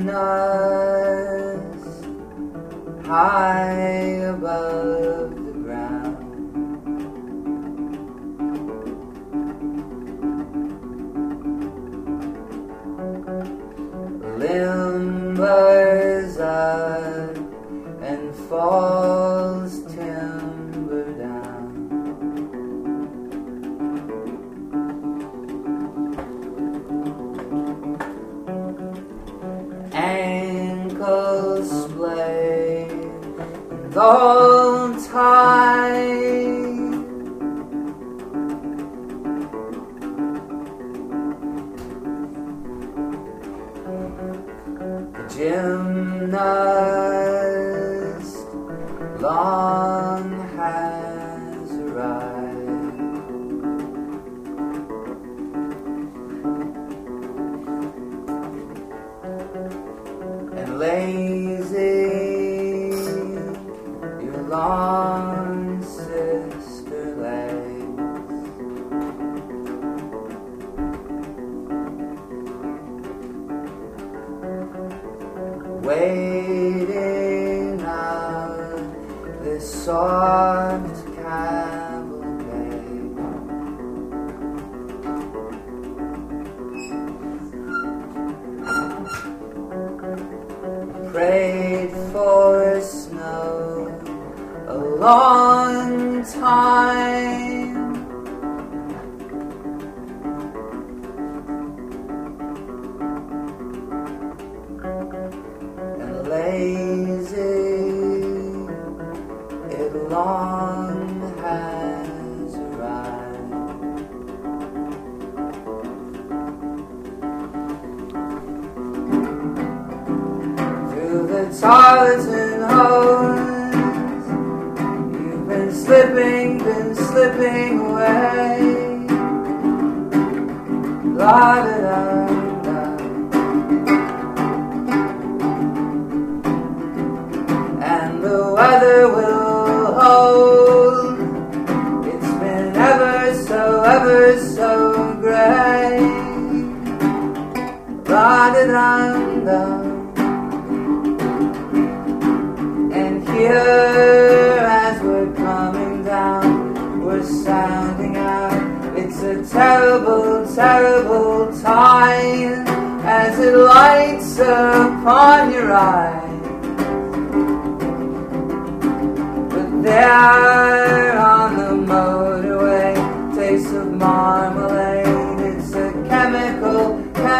us high above the ground. Limbers up and falls timber down. Ankles splayed and all tied. The gymnast long has arrived. And lazy your long sister legs. Waiting out this soft cavalcade. Prayed for snow a long time. And lazy it long has arrived. Through the tartan hose you've been slipping away. La-da-da-da. And the weather will hold. It's been ever so gray. La-da-da-da. And here as we're coming down, we're sounding out. It's a terrible, terrible time as it lights upon your eyes. There on the motorway, taste of marmalade. It's a chemical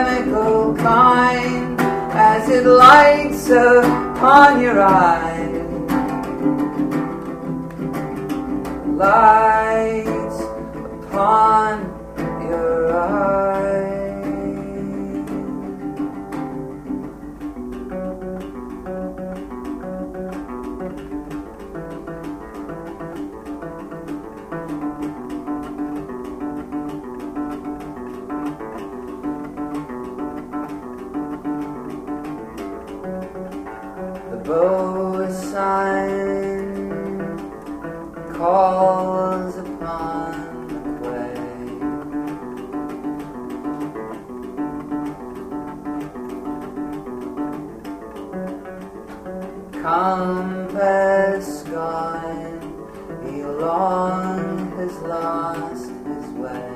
kind as it lights upon your eyes. Lights upon your eyes. The bow sign calls upon the quay. Compass gone, he long has lost his way.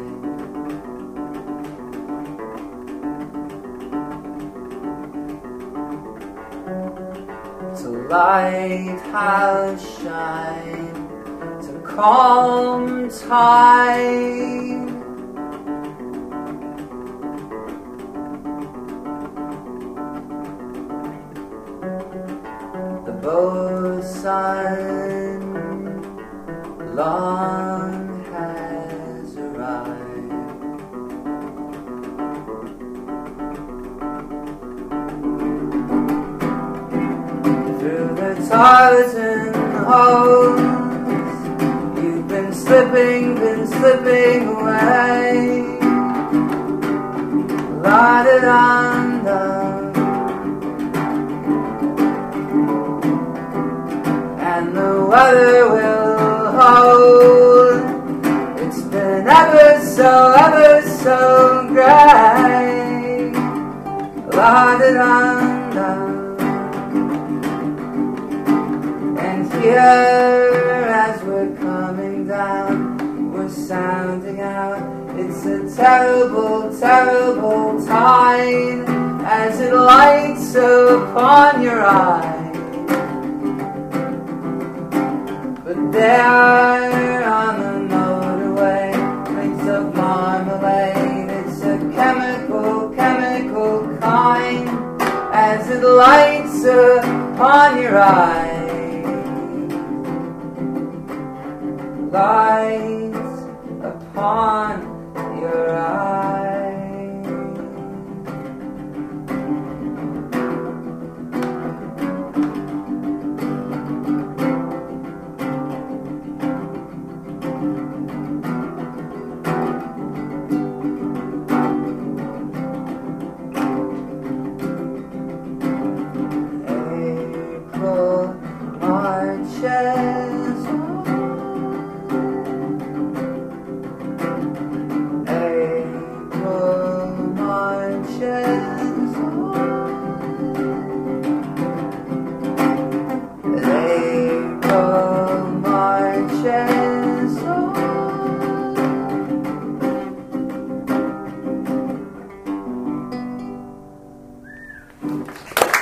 To lighthouse shine, to calm tide. The bosun long has arrived. Through the tartan hose you've been slipping away. La-da-da-da. And the weather will hold. It's been ever so gray. La-da-da-da. terrible, terrible tide as it lights upon your eye. But there on the motorway, drinks of marmalade, it's a chemical, chemical kind as it lights upon your eye. Lights upon your eye. April marches on. April marches on. April marches on.